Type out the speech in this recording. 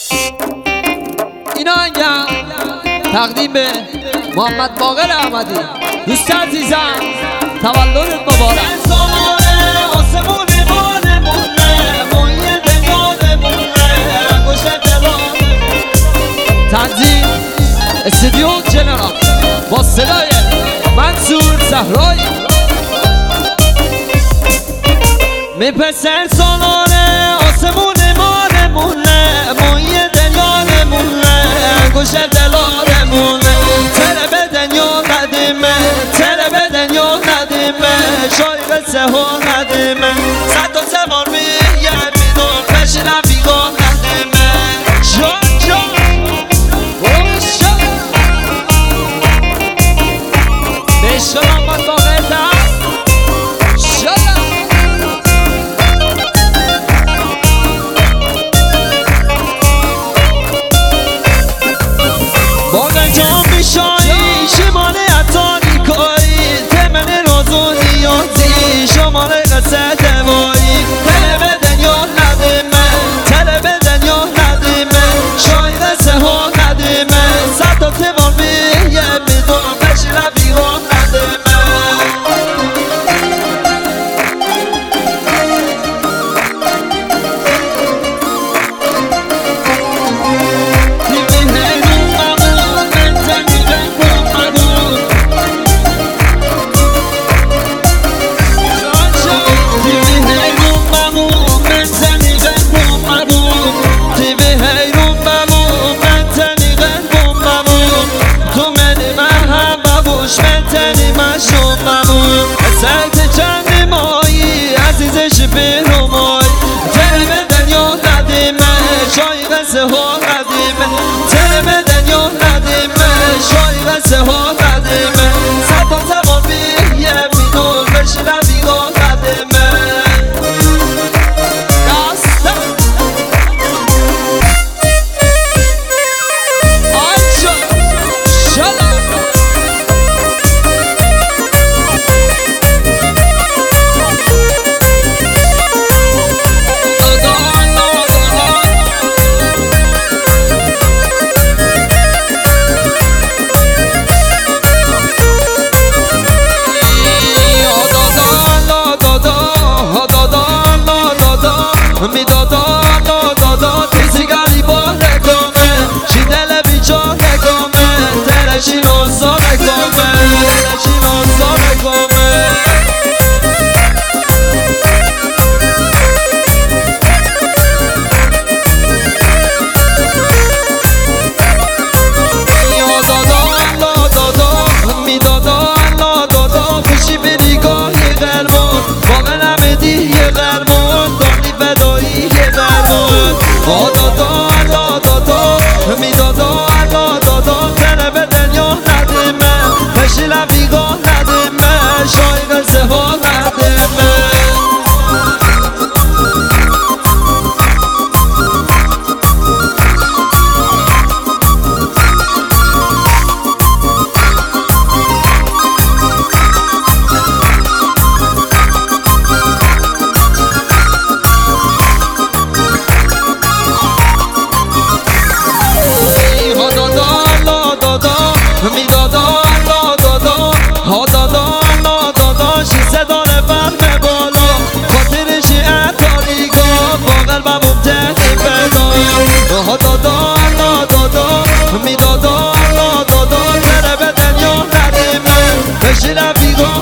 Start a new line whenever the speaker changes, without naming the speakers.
این آهنگم تقدیم به محمد باقر احمدی. دوست عزیزم تولدت مبارک. تنظیم استودیو جنرال با صدای منصور صحرایی. میپسر سالانه آسمون مانمونه، مایه دلانمونه، گوش دلانمونه. تره به دنیا ندیمه، تره به دنیا ندیمه، شایق سهو ندیمه. صد تا زمان میگه بیدون بشینم بیگاه ندیمه. جان جان بروشم بشنم با باقیدم شدم. باقی جان بیشایی شمال اتاری کاری، تمن روزو نیازی شمال قصه دوایی. تله به دنیا ندیمه، تله به دنیا ندیمه، شایق سهو ندیمه. صد تا تیمان میگه میدونم بشینم بیگاه ندیمه. سعیت چند مایی عزیزش بیرومای. تره به دنیا ندیمه، شایق سهو ندیمه، تره به دنیا ندیمه، شایق سهو ندیمه. صد تا زمان میگه میدون بشینم بیگاه ندیمه. می دادا دادا تیزی گلی باره کامه، چی دل بیچاره کامه، ترشی نوزاره کامه، ترشی نوزاره کامه. می دادا دادا خوشی به نگاهی غرمون، واقع نمیدی یه غرمون، دانی بدایی یه غرمون. دادا می دادا تره به دنیا ندیمه، بشینم بیگاه ندیمه، شایق سهو ندیمه. می دادا شیسه داره فهم بالا، خاطرشی اتاریگاه با قلبم تهی بدا. دادا می دادا تره به دنیا ندیمه، بشینم بیگاه